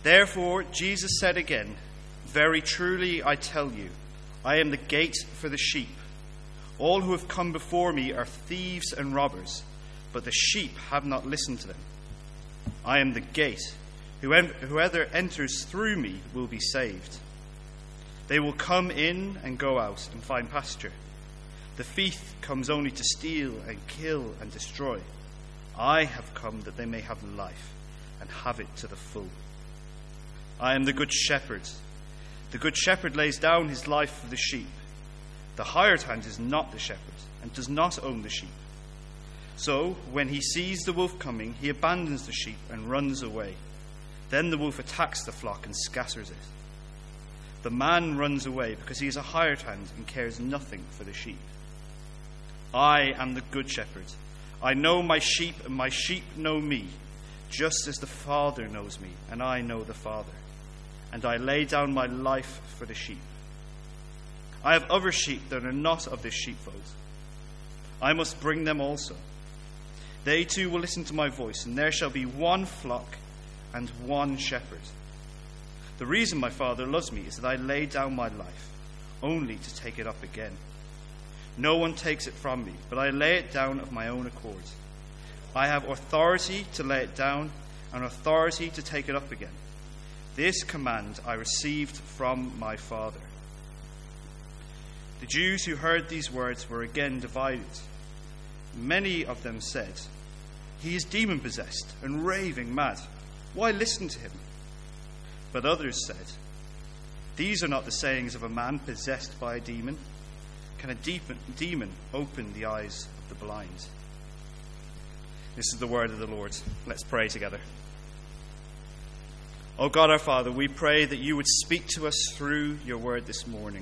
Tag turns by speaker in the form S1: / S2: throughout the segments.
S1: Therefore, Jesus said again, "Very truly I tell you, I am the gate for the sheep. All who have come before me are thieves and robbers, but the sheep have not listened to them. I am the gate. Whoever enters through me will be saved. They will come in and go out and find pasture. The thief comes only to steal and kill and destroy. I have come that they may have life and have it to the full. I am the good shepherd. The good shepherd lays down his life for the sheep. The hired hand is not the shepherd and does not own the sheep. So when he sees the wolf coming, he abandons the sheep and runs away. Then the wolf attacks the flock and scatters it. The man runs away because he is a hired hand and cares nothing for the sheep. I am the good shepherd. I know my sheep, and my sheep know me, just as the Father knows me, and I know the Father. And I lay down my life for the sheep. I have other sheep that are not of this sheepfold. I must bring them also. They too will listen to my voice, and there shall be one flock and one shepherd. The reason my Father loves me is that I lay down my life, only to take it up again. No one takes it from me, but I lay it down of my own accord. I have authority to lay it down and authority to take it up again. This command I received from my Father." The Jews who heard these words were again divided. Many of them said, "He is demon-possessed and raving mad. Why listen to him?" But others said, "These are not the sayings of a man possessed by a demon. Can a demon open the eyes of the blind?" This is the word of the Lord. Let's pray together. Oh God, our Father, we pray that you would speak to us through your word this morning.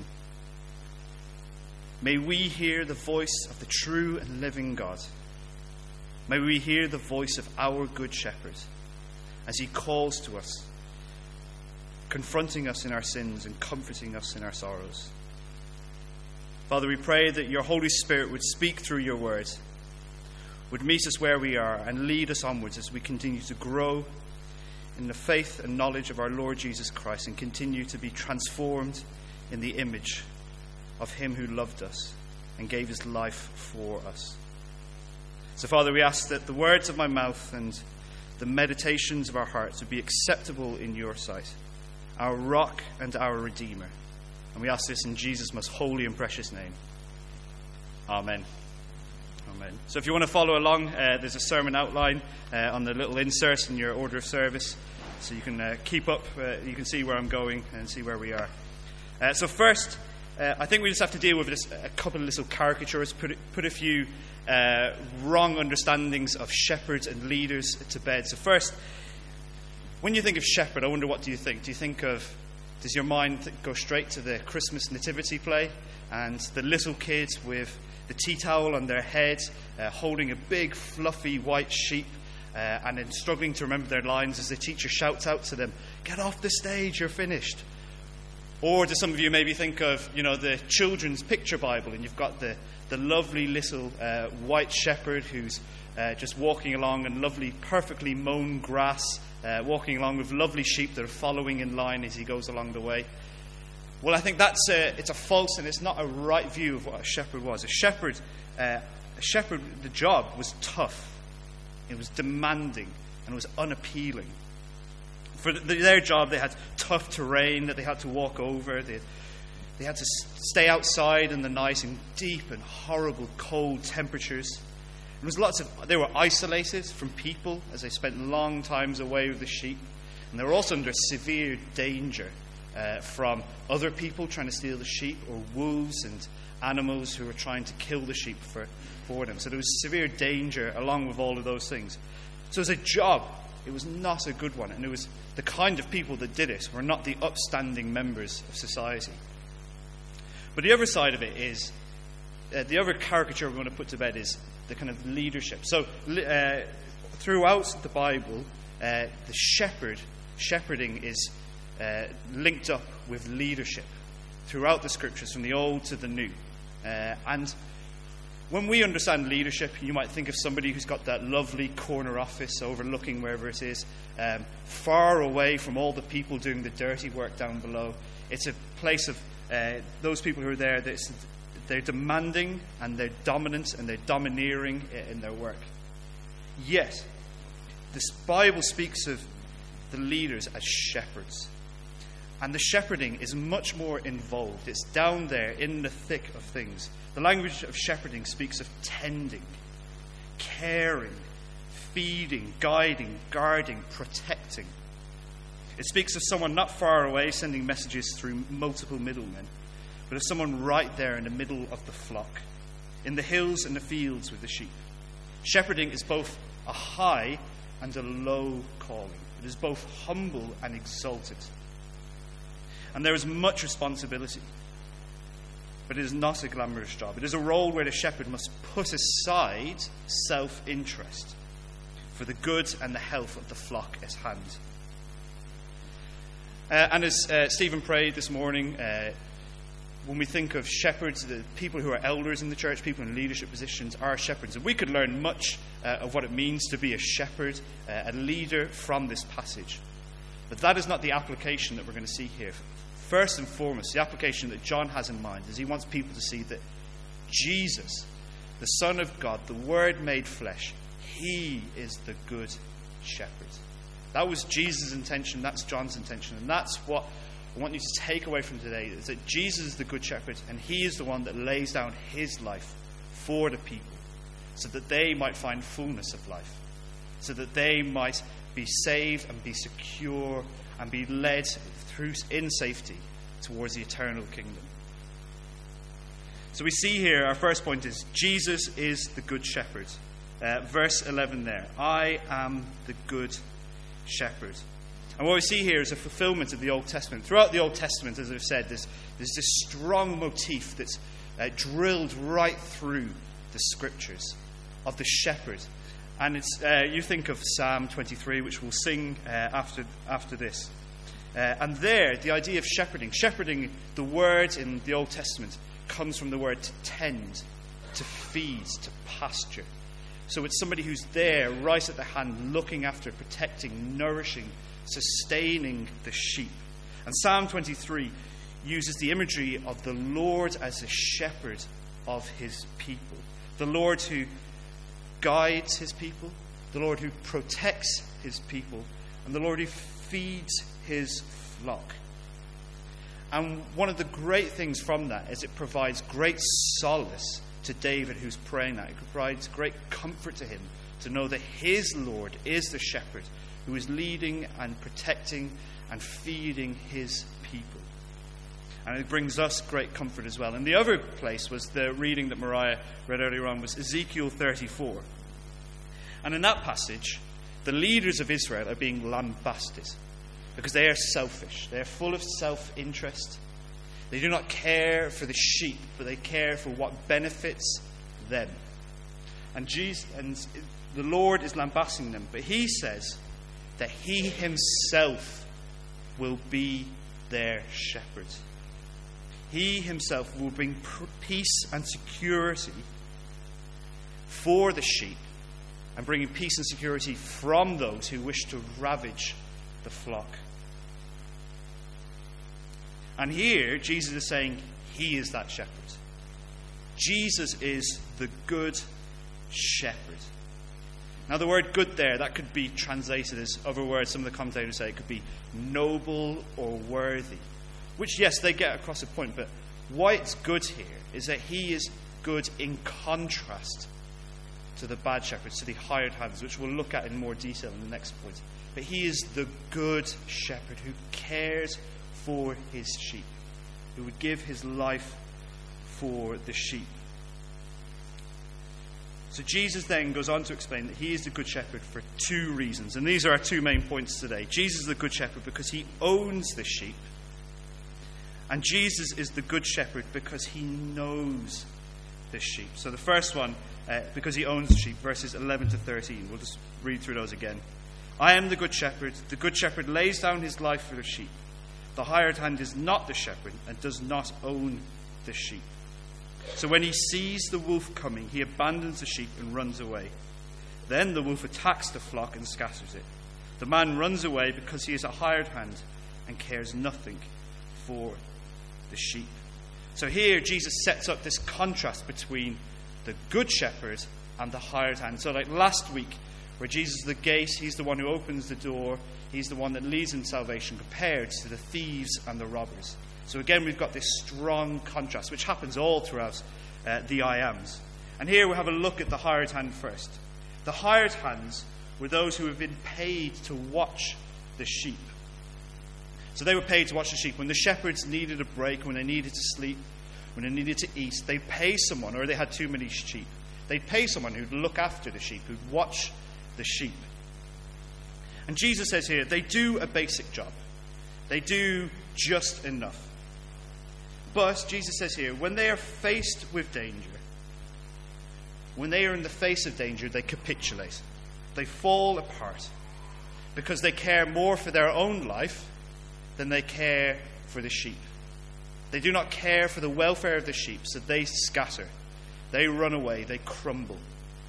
S1: May we hear the voice of the true and living God. May we hear the voice of our good shepherd as he calls to us, confronting us in our sins and comforting us in our sorrows. Father, we pray that your Holy Spirit would speak through your word, would meet us where we are and lead us onwards as we continue to grow in the faith and knowledge of our Lord Jesus Christ and continue to be transformed in the image of him who loved us and gave his life for us. So, Father, we ask that the words of my mouth and the meditations of our hearts would be acceptable in your sight, our rock and our redeemer. And we ask this in Jesus' most holy and precious name. Amen. Amen. So if you want to follow along, there's a sermon outline on the little insert in your order of service, so you can keep up. You can see where I'm going and see where we are. So first, I think we just have to deal with a couple of little caricatures, put a few wrong understandings of shepherds and leaders to bed. So first, when you think of shepherd, I wonder, what do you think? Does your mind go straight to the Christmas nativity play and the little kids with the tea towel on their head, holding a big fluffy white sheep, and then struggling to remember their lines as the teacher shouts out to them, "Get off the stage, you're finished"? Or do some of you maybe think of, the children's picture Bible, and you've got the lovely little white shepherd who's just walking along in lovely, perfectly mown grass, walking along with lovely sheep that are following in line as he goes along the way? Well, I think it's a false and it's not a right view of what a shepherd was. A shepherd, the job was tough. It was demanding and it was unappealing. For their job, they had tough terrain that they had to walk over. They had to stay outside in the night in deep and horrible cold temperatures. They were isolated from people as they spent long times away with the sheep. And they were also under severe danger from other people trying to steal the sheep, or wolves and animals who were trying to kill the sheep for them. So there was severe danger along with all of those things. So as a job, it was not a good one. And it was the kind of people that did it were not the upstanding members of society. But the other side of it is, the other caricature we're going to put to bed is the kind of leadership. So throughout the Bible, the shepherding is linked up with leadership throughout the scriptures, from the Old to the New. And When we understand leadership, you might think of somebody who's got that lovely corner office overlooking wherever it is, far away from all the people doing the dirty work down below. It's a place of those people who are there, they're demanding and they're dominant and they're domineering in their work. Yet, this Bible speaks of the leaders as shepherds. And the shepherding is much more involved. It's down there in the thick of things. The language of shepherding speaks of tending, caring, feeding, guiding, guarding, protecting. It speaks of someone not far away sending messages through multiple middlemen, but of someone right there in the middle of the flock, in the hills and the fields with the sheep. Shepherding is both a high and a low calling. It is both humble and exalted. And there is much responsibility. But it is not a glamorous job. It is a role where the shepherd must put aside self-interest for the good and the health of the flock at hand. And as Stephen prayed this morning, when we think of shepherds, the people who are elders in the church, people in leadership positions are shepherds. And we could learn much of what it means to be a shepherd, a leader from this passage. But that is not the application that we're going to see here. First and foremost, the application that John has in mind is he wants people to see that Jesus, the Son of God, the Word made flesh, he is the good shepherd. That was Jesus' intention, that's John's intention, and that's what I want you to take away from today, is that Jesus is the good shepherd, and he is the one that lays down his life for the people, so that they might find fullness of life, so that they might be saved and be secure and be led through in safety towards the eternal kingdom. So we see here, our first point is, Jesus is the good shepherd. Verse 11 there, I am the good shepherd. And what we see here is a fulfillment of the Old Testament. Throughout the Old Testament, as I've said, there's this strong motif that's drilled right through the scriptures of the shepherd. And it's you think of Psalm 23, which we'll sing after this. And there, the idea of shepherding, the word in the Old Testament comes from the word to tend, to feed, to pasture. So it's somebody who's there, right at the hand, looking after, protecting, nourishing, sustaining the sheep. And Psalm 23 uses the imagery of the Lord as a shepherd of his people. The Lord who guides his people, the Lord who protects his people, and the Lord who feeds his flock. And one of the great things from that is it provides great solace to David who's praying that. It provides great comfort to him to know that his Lord is the shepherd who is leading and protecting and feeding his people. And it brings us great comfort as well. And the other place was the reading that Mariah read earlier on, was Ezekiel 34. And in that passage, the leaders of Israel are being lambasted because they are selfish. They are full of self-interest. They do not care for the sheep, but they care for what benefits them. And the Lord is lambasting them, but he says that he himself will be their shepherd. He himself will bring peace and security for the sheep, and bringing peace and security from those who wish to ravage the flock. And here, Jesus is saying he is that shepherd. Jesus is the good shepherd. Now, the word good there, that could be translated as other words. Some of the commentators say it could be noble or worthy. Which, yes, they get across a point. But why it's good here is that he is good in contrast to the bad shepherds, to the hired hands, which we'll look at in more detail in the next point. But he is the good shepherd who cares for his sheep, who would give his life for the sheep. So Jesus then goes on to explain that he is the good shepherd for two reasons. And these are our two main points today. Jesus is the good shepherd because he owns the sheep. And Jesus is the good shepherd because he knows the sheep. So the first one, because he owns the sheep, verses 11 to 13. We'll just read through those again. I am the good shepherd. The good shepherd lays down his life for the sheep. The hired hand is not the shepherd and does not own the sheep. So when he sees the wolf coming, he abandons the sheep and runs away. Then the wolf attacks the flock and scatters it. The man runs away because he is a hired hand and cares nothing for the sheep. So here Jesus sets up this contrast between the good shepherd and the hired hand. So like last week, where Jesus is the gate, he's the one who opens the door, he's the one that leads in salvation, compared to the thieves and the robbers. So again, we've got this strong contrast, which happens all throughout the I Ams. And here we have a look at the hired hand first. The hired hands were those who have been paid to watch the sheep. So they were paid to watch the sheep. When the shepherds needed a break, when they needed to sleep, when they needed to eat, they'd pay someone, or they had too many sheep, they'd pay someone who'd look after the sheep, who'd watch the sheep. And Jesus says here, they do a basic job. They do just enough. But Jesus says here, when they are faced with danger, when they are in the face of danger, they capitulate. They fall apart because they care more for their own life than they care for the sheep. They do not care for the welfare of the sheep, so they scatter. They run away. They crumble.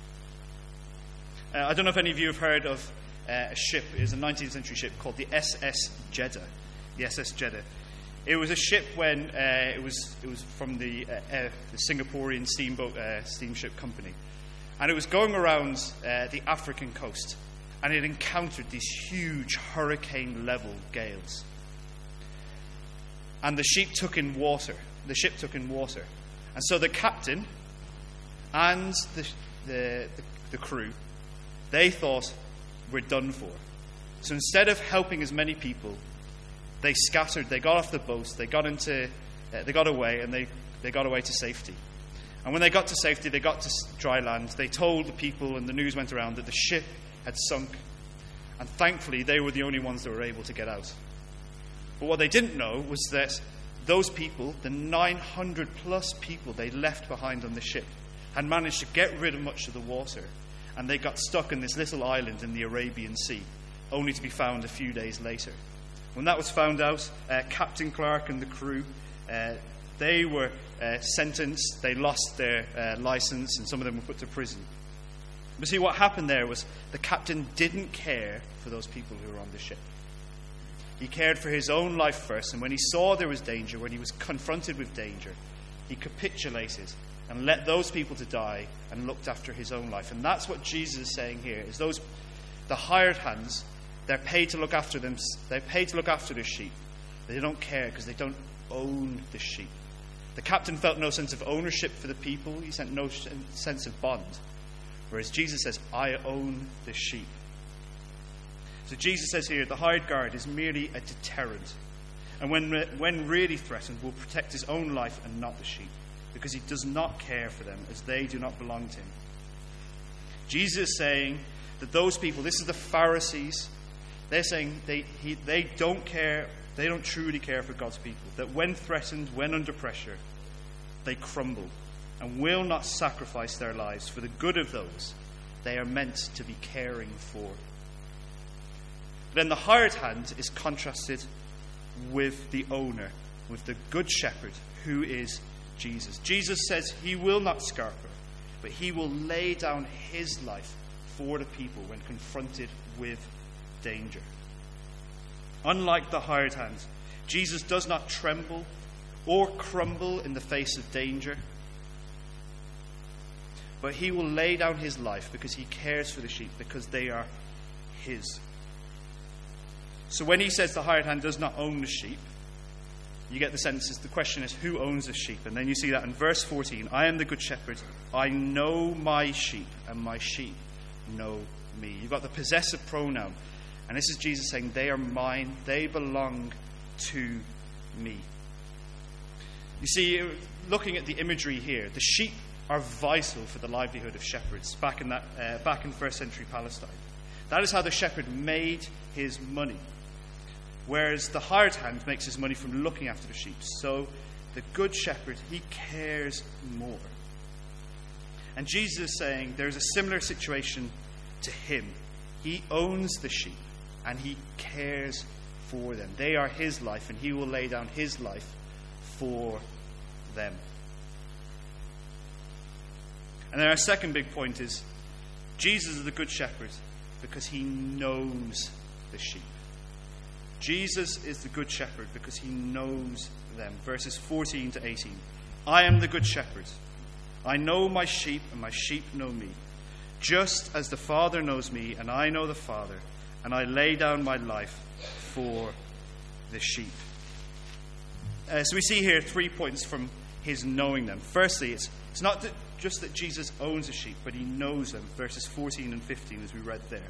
S1: I don't know if any of you have heard of a ship. It was a 19th century ship called the SS Jeddah. The SS Jeddah. It was a ship when it was from the Singaporean steamship company. And it was going around the African coast. And it encountered these huge hurricane-level gales. And the ship took in water. And so the captain and the crew, they thought, we're done for. So instead of helping as many people, they scattered, they got off the boats, they got away, and they got away to safety. And when they got to safety, they got to dry land, they told the people, and the news went around, that the ship had sunk. And thankfully, they were the only ones that were able to get out. But what they didn't know was that those people, the 900 plus people they left behind on the ship, had managed to get rid of much of the water. And they got stuck in this little island in the Arabian Sea, only to be found a few days later. When that was found out, Captain Clark and the crew, they were sentenced. They lost their license, and some of them were put to prison. But see, what happened there was the captain didn't care for those people who were on the ship. He cared for his own life first, and when he saw there was danger, when he was confronted with danger, he capitulated and let those people to die and looked after his own life. And that's what Jesus is saying here, is the hired hands, they're paid to look after them. They're paid to look after the sheep. They don't care because they don't own the sheep. The captain felt no sense of ownership for the people. He felt no sense of bond. Whereas Jesus says, I own the sheep. So Jesus says here, the hired guard is merely a deterrent. And when really threatened, will protect his own life and not the sheep, because he does not care for them, as they do not belong to him. Jesus is saying that those people, this is the Pharisees, they're saying they don't care, they don't truly care for God's people. That when threatened, when under pressure, they crumble and will not sacrifice their lives for the good of those they are meant to be caring for. Then the hired hand is contrasted with the owner, with the good shepherd, who is Jesus. Jesus says he will not scarper, but he will lay down his life for the people when confronted with danger. Unlike the hired hand, Jesus does not tremble or crumble in the face of danger, but he will lay down his life because he cares for the sheep, because they are his. So when he says the hired hand does not own the sheep, you get the sense the question is, who owns the sheep? And then you see that in verse 14, I am the good shepherd. I know my sheep, and my sheep know me. You've got the possessive pronoun. And this is Jesus saying, they are mine. They belong to me. You see, looking at the imagery here, the sheep are vital for the livelihood of shepherds back in first century Palestine. That is how the shepherd made his money. Whereas the hired hand makes his money from looking after the sheep. So the good shepherd, he cares more. And Jesus is saying there's a similar situation to him. He owns the sheep and he cares for them. They are his life, and he will lay down his life for them. And then our second big point is Jesus is the good shepherd because he knows the sheep. Jesus is the good shepherd because he knows them. Verses 14 to 18. I am the good shepherd. I know my sheep, and my sheep know me. Just as the Father knows me, and I know the Father, and I lay down my life for the sheep. So we see here 3 points from his knowing them. Firstly, it's not just that Jesus owns the sheep, but he knows them. Verses 14 and 15, as we read there.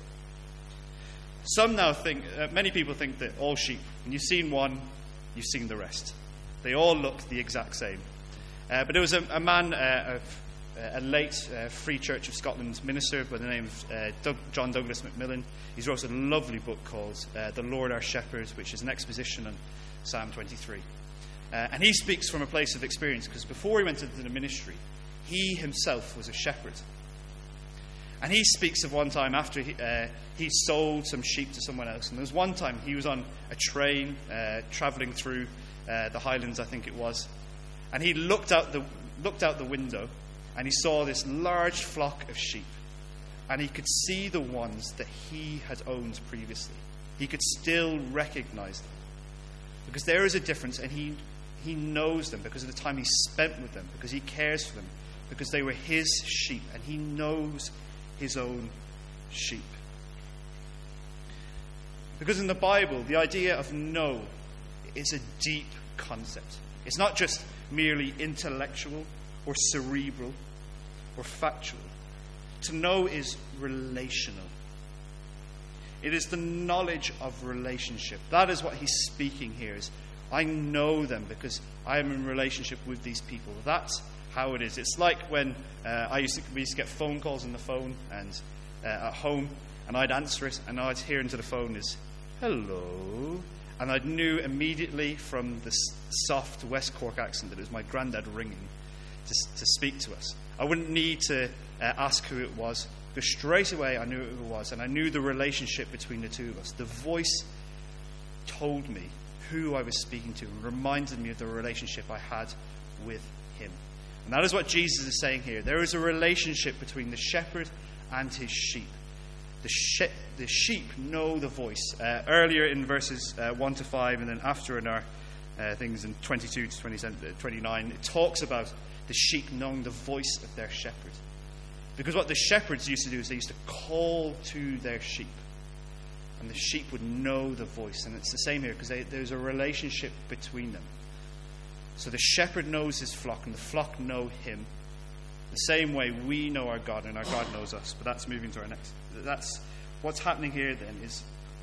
S1: Some now think, many people think that all sheep, when you've seen one, you've seen the rest. They all look the exact same. But there was a man, a late Free Church of Scotland minister by the name of John Douglas Macmillan. He's wrote a lovely book called The Lord Our Shepherd, which is an exposition on Psalm 23. And he speaks from a place of experience, because before he went into the ministry, he himself was a shepherd. And he speaks of one time after he sold some sheep to someone else. And there was one time he was on a train travelling through the Highlands, I think it was. And he looked out the window, and he saw this large flock of sheep. And he could see the ones that he had owned previously. He could still recognize them. Because there is a difference, and he knows them because of the time he spent with them, because he cares for them, because they were his sheep, and he knows his own sheep. Because in the Bible, the idea of know is a deep concept. It's not just merely intellectual or cerebral or factual. To know is relational. It is the knowledge of relationship. That is what he's speaking here. Is I know them because I am in relationship with these people. That's how it is. It's like when we used to get phone calls on the phone and at home, and I'd answer it, and I'd hear into the phone is hello, and I knew immediately from the soft West Cork accent that it was my granddad ringing to speak to us. I wouldn't need to ask who it was, because straight away I knew who it was, and I knew the relationship between the two of us. The voice told me who I was speaking to and reminded me of the relationship I had with him. And that is what Jesus is saying here. There is a relationship between the shepherd and his sheep. The sheep know the voice. Earlier in verses 1 to 5, and then after in our things in 22 to 29, it talks about the sheep knowing the voice of their shepherd. Because what the shepherds used to do is they used to call to their sheep. And the sheep would know the voice. And it's the same here, because there's a relationship between them. So the shepherd knows his flock, and the flock know him. The same way we know our God, and our God knows us. But that's moving to our next. That's what's happening here then, is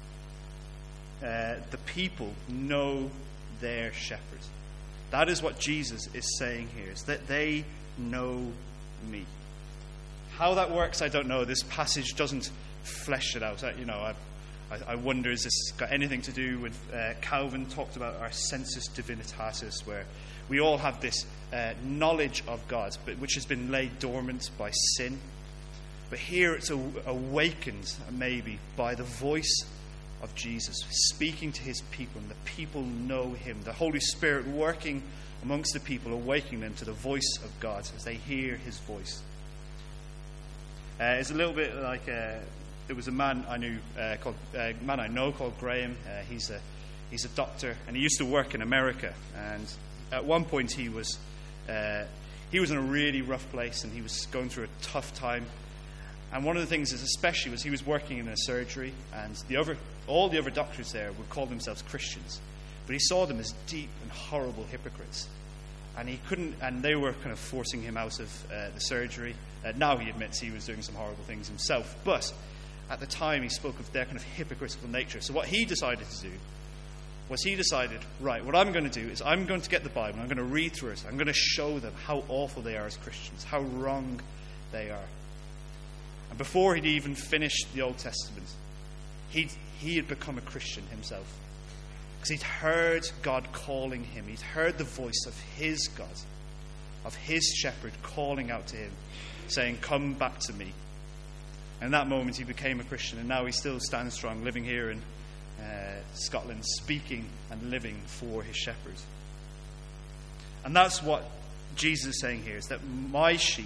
S1: the people know their shepherd. That is what Jesus is saying here, is that they know me. How that works, I don't know. This passage doesn't flesh it out. I wonder, has this got anything to do with Calvin talked about our sensus divinitatis, where we all have this knowledge of God, but which has been laid dormant by sin. But here it's awakened maybe by the voice of Jesus speaking to his people, and the people know him. The Holy Spirit working amongst the people, awakening them to the voice of God as they hear his voice. It's a little bit like there was a man I know called Graham. He's a doctor, and he used to work in America. And at one point he was in a really rough place, and he was going through a tough time. And one of the things especially was he was working in a surgery, and all the other doctors there would call themselves Christians, but he saw them as deep and horrible hypocrites. And they were kind of forcing him out of the surgery. Now he admits he was doing some horrible things himself, but at the time he spoke of their kind of hypocritical nature. So what he decided to do was right, what I'm going to do is I'm going to get the Bible, I'm going to read through it, I'm going to show them how awful they are as Christians, how wrong they are. And before he'd even finished the Old Testament, he had become a Christian himself. Because he'd heard God calling him. He'd heard the voice of his God, of his shepherd calling out to him, saying, "Come back to me." And in that moment he became a Christian, and now he still stands strong, living here in Scotland, speaking and living for his shepherd. And that's what Jesus is saying here, is that my sheep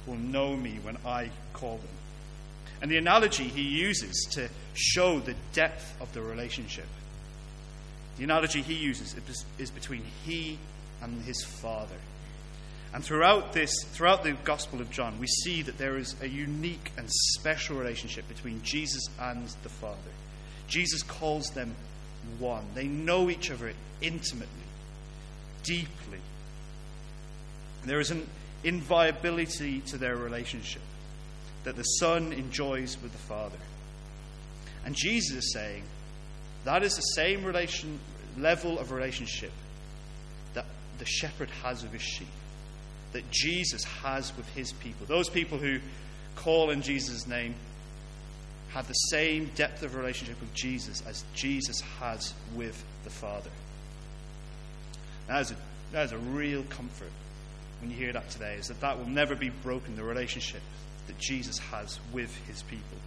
S1: will know me when I call them. And the analogy he uses to show the depth of the relationship, the analogy he uses is between he and his Father. And throughout the Gospel of John, we see that there is a unique and special relationship between Jesus and the Father. Jesus calls them one. They know each other intimately, deeply. There is an inviolability to their relationship that the Son enjoys with the Father. And Jesus is saying that is the same level of relationship that the shepherd has with his sheep, that Jesus has with his people. Those people who call in Jesus' name have the same depth of relationship with Jesus as Jesus has with the Father. That is a real comfort when you hear that today, is that will never be broken, the relationship that Jesus has with his people.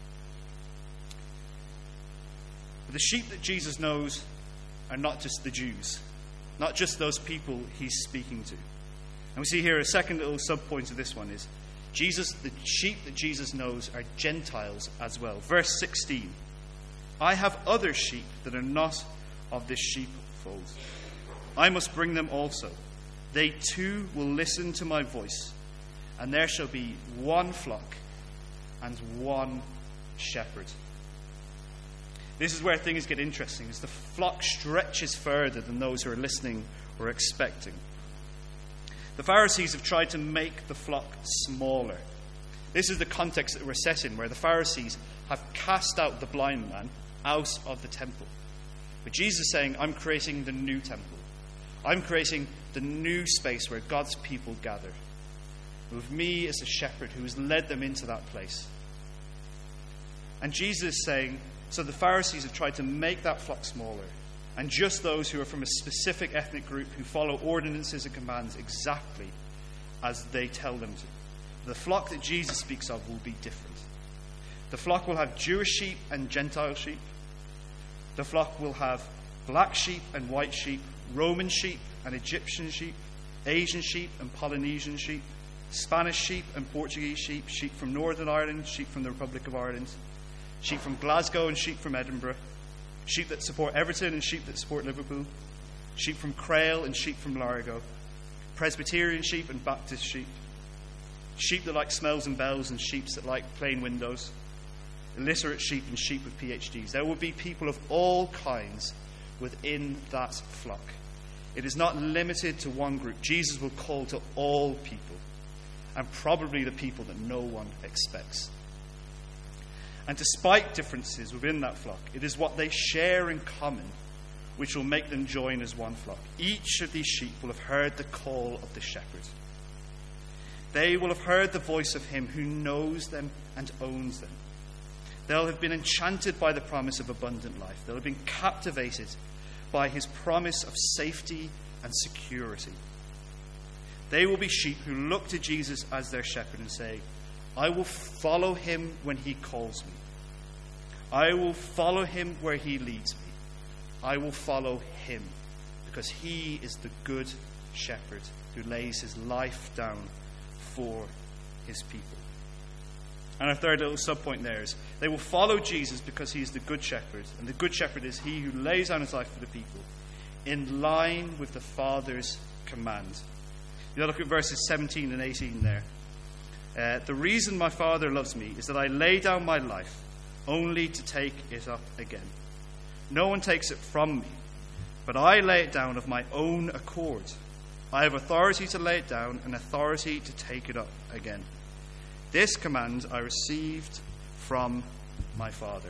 S1: But the sheep that Jesus knows are not just the Jews, not just those people he's speaking to. And we see here a second little sub-point of this one is the sheep that Jesus knows are Gentiles as well. Verse 16, I have other sheep that are not of this sheepfold. I must bring them also. They too will listen to my voice, and there shall be one flock and one shepherd. This is where things get interesting, as the flock stretches further than those who are listening or expecting. The Pharisees have tried to make the flock smaller. This is the context that we're set in, where the Pharisees have cast out the blind man out of the temple. But Jesus is saying, I'm creating the new temple. I'm creating the new space where God's people gather, with me as a shepherd who has led them into that place. And Jesus is saying, so the Pharisees have tried to make that flock smaller, and just those who are from a specific ethnic group who follow ordinances and commands exactly as they tell them to. The flock that Jesus speaks of will be different. The flock will have Jewish sheep and Gentile sheep. The flock will have black sheep and white sheep, Roman sheep and Egyptian sheep, Asian sheep and Polynesian sheep, Spanish sheep and Portuguese sheep, sheep from Northern Ireland, sheep from the Republic of Ireland, sheep from Glasgow and sheep from Edinburgh, sheep that support Everton and sheep that support Liverpool, sheep from Crail and sheep from Largo, Presbyterian sheep and Baptist sheep, sheep that like smells and bells and sheep that like plain windows, illiterate sheep and sheep with PhDs. There will be people of all kinds within that flock. It is not limited to one group. Jesus will call to all people, and probably the people that no one expects. And despite differences within that flock, it is what they share in common which will make them join as one flock. Each of these sheep will have heard the call of the shepherd. They will have heard the voice of him who knows them and owns them. They'll have been enchanted by the promise of abundant life. They'll have been captivated by his promise of safety and security. They will be sheep who look to Jesus as their shepherd and say, I will follow him when he calls me. I will follow him where he leads me. I will follow him because he is the good shepherd who lays his life down for his people. And our third little subpoint there is they will follow Jesus because he is the good shepherd. And the good shepherd is he who lays down his life for the people in line with the Father's command. You look at verses 17 and 18 there. The reason my Father loves me is that I lay down my life only to take it up again. No one takes it from me, but I lay it down of my own accord. I have authority to lay it down and authority to take it up again. This command I received from my Father.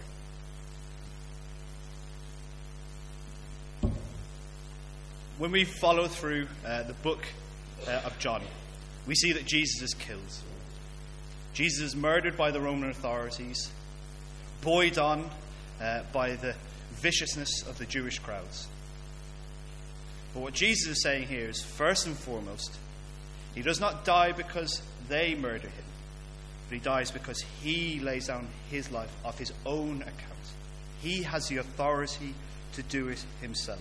S1: When we follow through the book of John, we see that Jesus is killed. Jesus is murdered by the Roman authorities, buoyed on by the viciousness of the Jewish crowds. But what Jesus is saying here is, first and foremost, he does not die because they murder him, but he dies because he lays down his life of his own account. He has the authority to do it himself.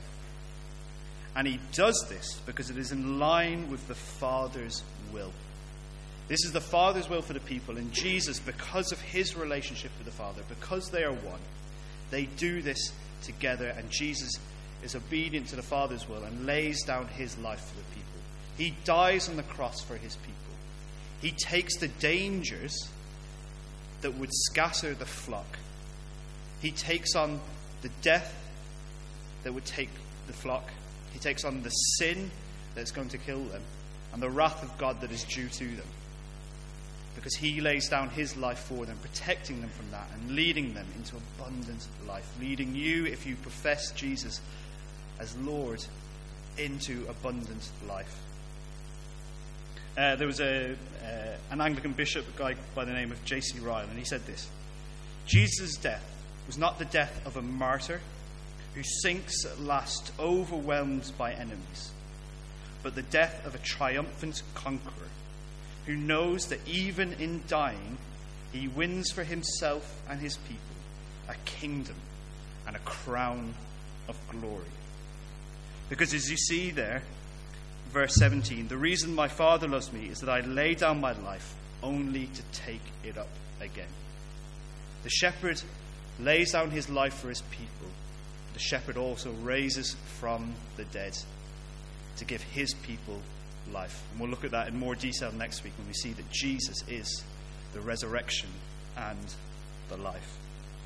S1: And he does this because it is in line with the Father's will. This is the Father's will for the people, and Jesus, because of his relationship with the Father, because they are one, they do this together, and Jesus is obedient to the Father's will and lays down his life for the people. He dies on the cross for his people. He takes the dangers that would scatter the flock. He takes on the death that would take the flock. He takes on the sin that's going to kill them and the wrath of God that is due to them. Because he lays down his life for them, protecting them from that and leading them into abundant life. Leading you, if you profess Jesus as Lord, into abundant life. There was an Anglican bishop, a guy by the name of J.C. Ryle, and he said this: Jesus' death was not the death of a martyr who sinks at last overwhelmed by enemies, but the death of a triumphant conqueror who knows that even in dying he wins for himself and his people a kingdom and a crown of glory. Because as you see there, verse 17, the reason my Father loves me is that I lay down my life only to take it up again. The shepherd lays down his life for his people. The shepherd also raises from the dead to give his people life. And we'll look at that in more detail next week when we see that Jesus is the resurrection and the life.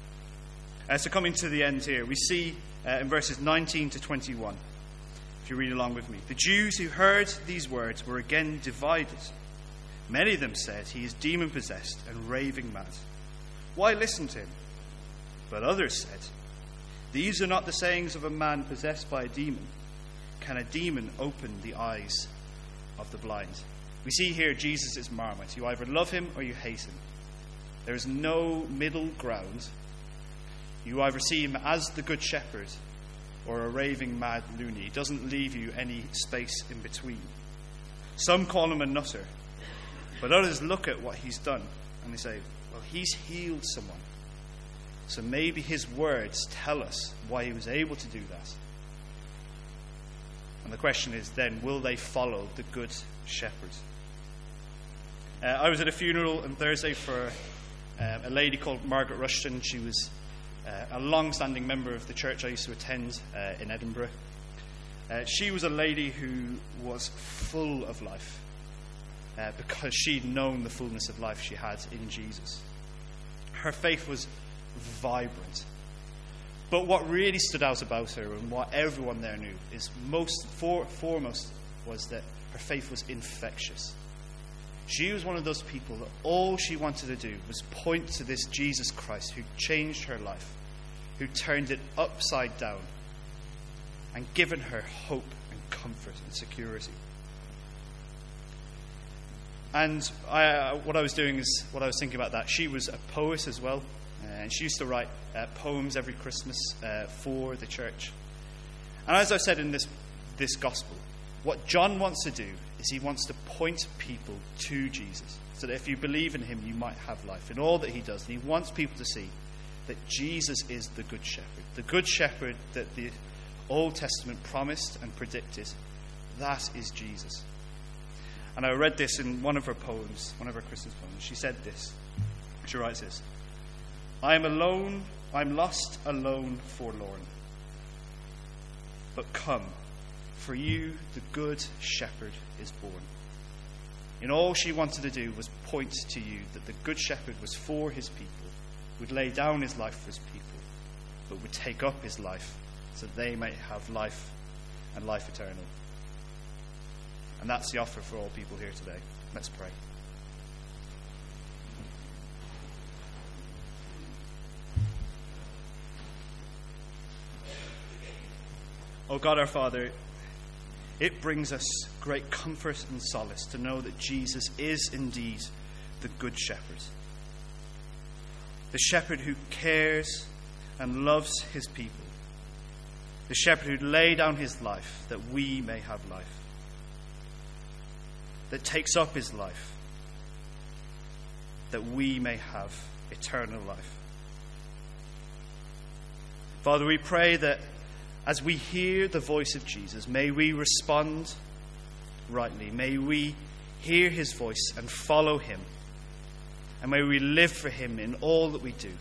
S1: So coming to the end here, we see in verses 19 to 21, if you read along with me, the Jews who heard these words were again divided. Many of them said, he is demon-possessed and raving mad. Why listen to him? But others said, these are not the sayings of a man possessed by a demon. Can a demon open the eyes of the blind? We see here Jesus is Marmite. You either love him or you hate him. There is no middle ground. You either see him as the good shepherd or a raving mad loony. He doesn't leave you any space in between. Some call him a nutter, but others look at what he's done and they say, well, he's healed someone, so maybe his words tell us why he was able to do that. And the question is then, will they follow the good shepherd? I was at a funeral on Thursday for a lady called Margaret Rushton. She was a long-standing member of the church I used to attend in Edinburgh. She was a lady who was full of life because she'd known the fullness of life she had in Jesus. Her faith was vibrant. But what really stood out about her, and what everyone there knew, is foremost was that her faith was infectious. She was one of those people that all she wanted to do was point to this Jesus Christ who changed her life, who turned it upside down and given her hope and comfort and security. And what I was thinking about that, she was a poet as well. And she used to write poems every Christmas for the church. And as I've said in this gospel, what John wants to do is he wants to point people to Jesus, so that if you believe in him, you might have life. In all that he does, he wants people to see that Jesus is the good shepherd that the Old Testament promised and predicted. That is Jesus. And I read this in one of her poems, one of her Christmas poems. She said this. She writes this: I am alone, I'm lost, alone, forlorn. But come, for you the good shepherd is born. And all she wanted to do was point to you that the good shepherd was for his people, would lay down his life for his people, but would take up his life so they might have life and life eternal. And that's the offer for all people here today. Let's pray. Oh God, our Father, it brings us great comfort and solace to know that Jesus is indeed the good shepherd. The shepherd who cares and loves his people. The shepherd who laid down his life that we may have life. That takes up his life that we may have eternal life. Father, we pray that as we hear the voice of Jesus, may we respond rightly. May we hear his voice and follow him. And may we live for him in all that we do.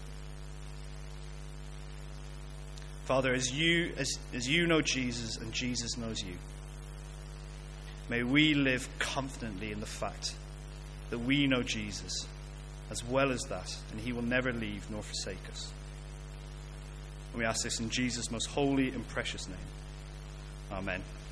S1: Father, as you know Jesus and Jesus knows you, may we live confidently in the fact that we know Jesus as well as that, and he will never leave nor forsake us. And we ask this in Jesus' most holy and precious name. Amen.